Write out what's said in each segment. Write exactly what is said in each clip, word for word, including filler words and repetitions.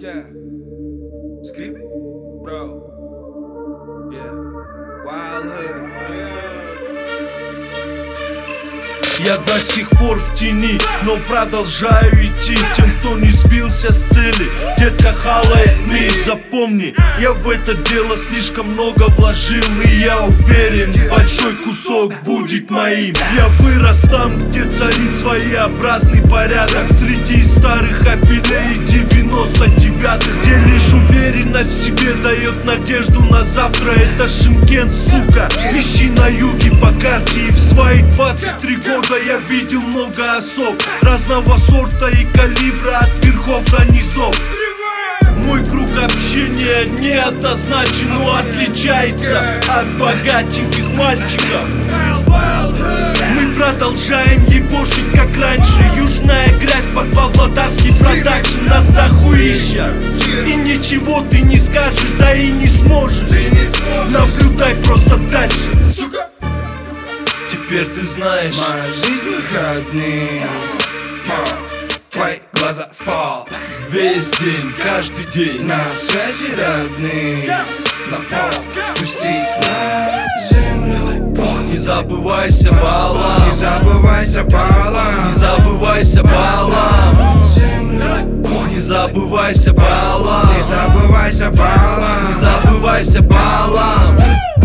Yeah. Skip it, bro. Yeah. Wild Hood. Yeah. Я до сих пор в тени, но продолжаю идти. Тем, кто не сбился с цели, детка хавает me. Запомни, я в это дело слишком много вложил, и я уверен, большой кусок будет моим. Я вырос там, где царит своеобразный порядок, среди старых апелей девяносто девятых, где лишь уверенность в себе дает надежду на завтра. Это Шымкент, сука, ищи на юге по карте. И в свои двадцать три года я видел много особ разного сорта и калибра, от верхов до низов. Мой круг общения неоднозначен, но отличается от богатеньких мальчиков. Мы продолжаем ебошить как раньше. Южная грязь под павлодарский продакшн. Нас дохуища, и ничего ты не скажешь, да и не сможешь. Наблюдай просто дальше, сука. Теперь ты знаешь, моя жизнь выходные, твои глаза в пол. Весь день, каждый день на связи родные, на пол спустись на землю. Не забывайся балам, не забывайся балам, не забывайся балам, не забывайся балам, не забывайся балам, не забывайся балам,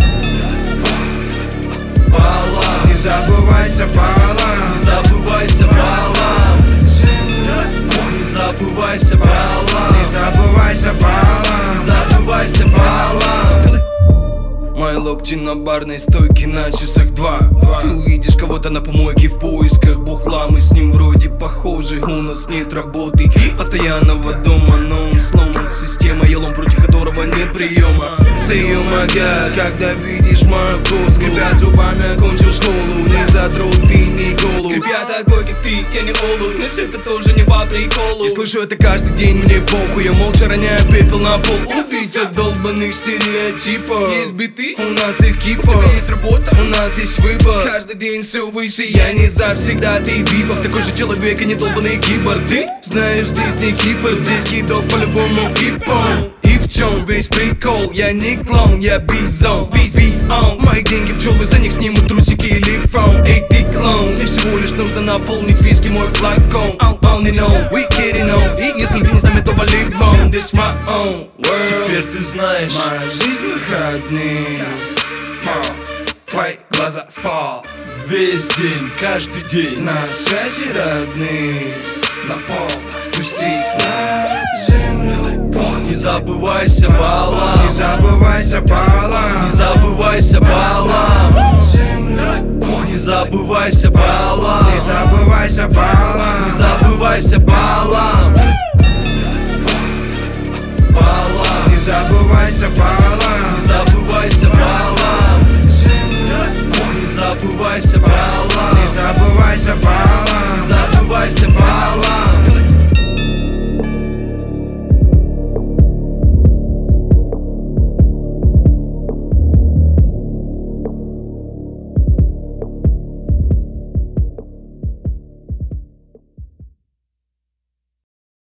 балам, не забывайся балам, не забывайся балам, не забывайся балам, не забывайся балам, не забывайся балам. Мои локти на барной стойке, на часах два. Ты увидишь кого-то на помойке в поисках бухла. Мы с ним вроде похожи, у нас нет работы постоянного дома, но он сломан. Система, елом против которого нет приема. Say oh my God, когда видишь мою косу. Скрипя зубами, окончил школу. Не задрот, ты не голубь. Скрипя такой, как ты, я не олух. Но все это тоже не по приколу. И слышу это каждый день, мне похуй. Я молча роняю пепел на пол. Убийца долбанных стереотипов. Есть биты, у нас их кипа. У тебя есть работа, у нас есть выбор. Каждый день все выше, я не завсегда ты випов. Такой же человек, а не долбанный киборг. Ты знаешь, здесь не Кипр, здесь кидок по-любому кипом. И в чем весь прикол? Я не клоун, я бизон, биз, биз, он. Мои деньги пчелы, за них снимут трусики или фон. Эй, ты клоун, мне всего лишь нужно наполнить виски мой флакон. On, on and on, we getting on. И если ты не с нами, то вали вон. This my own world. Теперь ты знаешь, моя жизнь выходные, твои глаза в пол. весь день, каждый день на связи родные, на пол спустись на землю. Не забывайся балам, не забывайся балам, не забывайся балам, не забывайся балам, не забывайся балам, не забывайся балам, балам, не забывайся балам.